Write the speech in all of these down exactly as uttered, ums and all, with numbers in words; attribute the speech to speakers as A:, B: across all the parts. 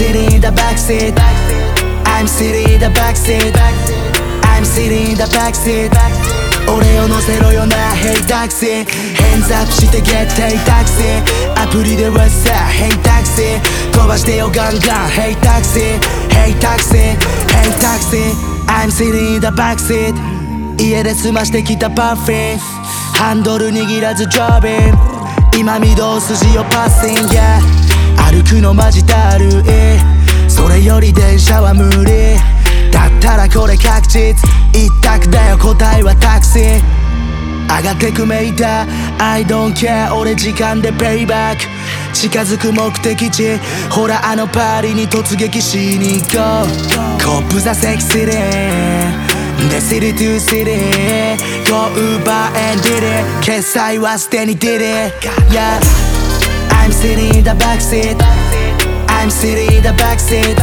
A: sitting in the backseat I'm sitting in the backseat I'm sitting in the backseat 俺を乗せろよな Hey taxi Hands up して Get Hey taxi アプリではさ Hey taxi 飛ばしてよガンガン Hey taxi Hey taxi Hey taxi I'm sitting in the backseat 家で済ましてきたパフィンハンドル握らず Driving 今御堂筋をパッシング、yeah、歩くのマジだるいそれより電車は無理だったらこれ確実一択だよ答えはタクシー上がってくメーター I don't care 俺時間でペイバック近づく目的地ほらあのパーリーに突撃しに行こうコップザセキシリーThe city to city Go Uber and did it 決済はすでに did it Yeah I'm sitting in the backseat I'm sitting in the backseat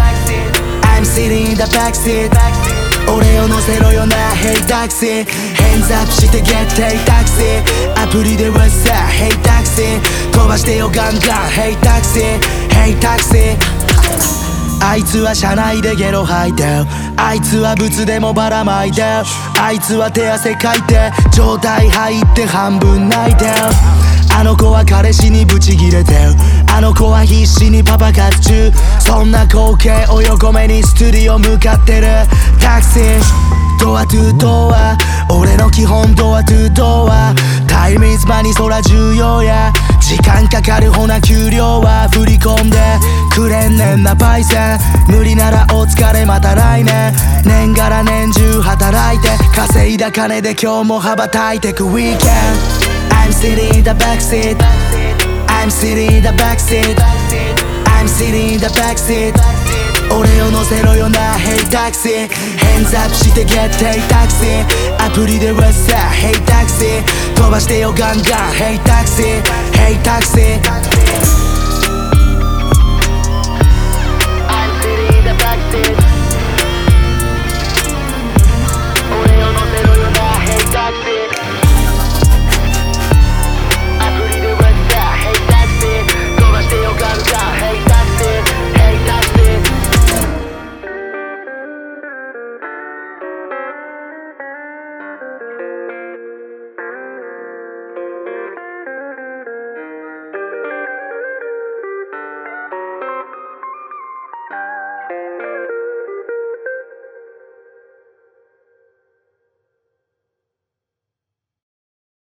A: I'm sitting in the backseat 俺を乗せろよな Hey taxi Hands up して Get Hey taxi アプリではさ Hey taxi 飛ばしてよガンガン Hey taxi Hey taxiあいつは車内でゲロ吐いてあいつはブツでもばらまいてあいつは手汗かいて状態入って半分泣いてあの子は彼氏にブチギレてあの子は必死にパパ活中そんな光景を横目にスタジオ向かってるタクシードアトゥドア俺の基本ドアトゥドアタイムイズマニーそら重要や時間かかるほな給料は振り込んでくれんねんなパイセン無理ならお疲れまた来年年がら年中働いて稼いだ金で今日も羽ばたいてく Weekend I'm sitting in the backseat I'm sitting in the backseat I'm sitting in the backseat 俺を乗せろよな Hey taxi Hands up して Get Hey taxi アプリではさ Hey taxi 飛ばしてよガンガン Hey taxi Hey taxi I'm sitting in the backseat